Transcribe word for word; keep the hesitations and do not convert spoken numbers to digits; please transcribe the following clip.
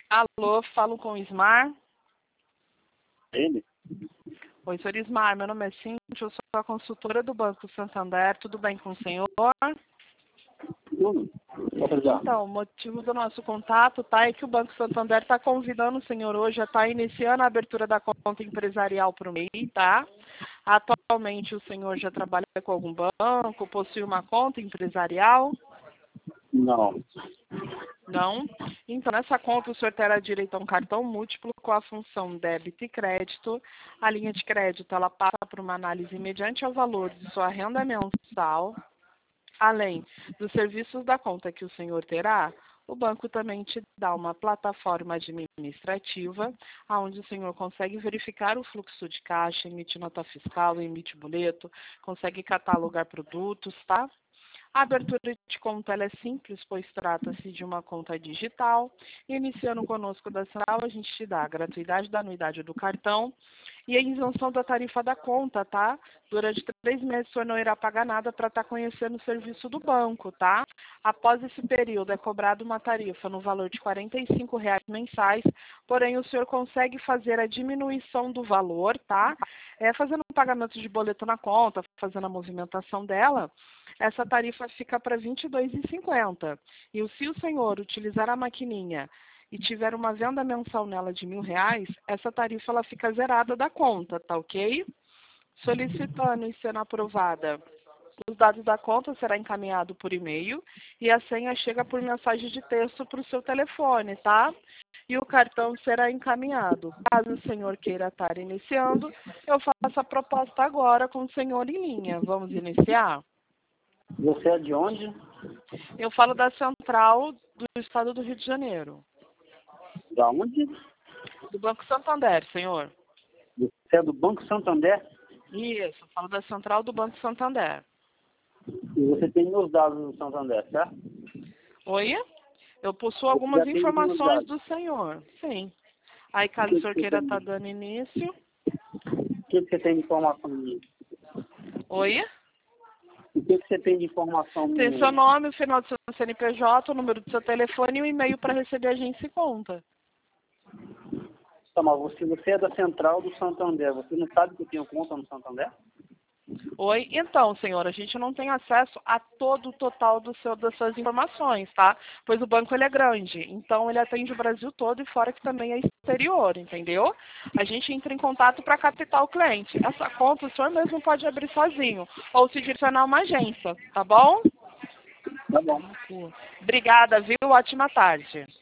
Alô, falo com o Ismar. Ele? Oi, senhor Ismar, meu nome é Cíntia, eu sou a consultora do Banco Santander, tudo bem com o senhor? Tudo. Pode ajudar. Então, o motivo do nosso contato, tá, é que o Banco Santander está convidando o senhor hoje a estar iniciando a abertura da conta empresarial para o M E I, tá? Atualmente o senhor já trabalha com algum banco, possui uma conta empresarial? Não. Não? Então, nessa conta, o senhor terá direito a um cartão múltiplo com a função débito e crédito. A linha de crédito, ela passa por uma análise mediante ao valor de sua renda mensal. Além dos serviços da conta que o senhor terá, o banco também te dá uma plataforma administrativa, onde o senhor consegue verificar o fluxo de caixa, emite nota fiscal, emite boleto, consegue catalogar produtos, tá? A abertura de conta ela é simples, pois trata-se de uma conta digital. Iniciando conosco da Central, a gente te dá a gratuidade da anuidade do cartão e a isenção da tarifa da conta, tá? Durante três meses o senhor não irá pagar nada para estar conhecendo o serviço do banco, tá? Após esse período é cobrada uma tarifa no valor de quarenta e cinco reais mensais, porém o senhor consegue fazer a diminuição do valor, tá? É, fazendo um pagamento de boleto na conta, fazendo a movimentação dela, essa tarifa fica para vinte e dois reais e cinquenta centavos. E se o senhor utilizar a maquininha e tiver uma venda mensal nela de mil reais, essa tarifa ela fica zerada da conta, tá ok? Solicitando e sendo aprovada, os dados da conta será encaminhado por e-mail e a senha chega por mensagem de texto para o seu telefone, tá? E o cartão será encaminhado. Caso o senhor queira estar iniciando, eu faço a proposta agora com o senhor em linha. Vamos iniciar? Você é de onde? Eu falo da Central do Estado do Rio de Janeiro. Da onde? Do Banco Santander, senhor. Você é do Banco Santander? Isso, eu falo da Central do Banco Santander. E você tem meus dados do Santander, certo? Oi? Eu possuo Você algumas já tem meus informações dados. do senhor. Sim. Aí, caso o senhor queira estar dando início. O que que você tem de informação minha? Oi? O que que você tem de informação minha? Tem seu nome, o final do seu C N P J, o número do seu telefone e o e-mail para receber agência e conta. Tá, mas você, você é da Central do Santander. Você não sabe que eu tenho conta no Santander? Oi? Então, senhor, a gente não tem acesso a todo o total do seu, das suas informações, tá? Pois o banco ele é grande, então ele atende o Brasil todo e fora que também é exterior, entendeu? A gente entra em contato para captar o cliente. Essa conta o senhor mesmo pode abrir sozinho ou se direcionar a uma agência, tá bom? Tá bom. Obrigada, viu? Ótima tarde.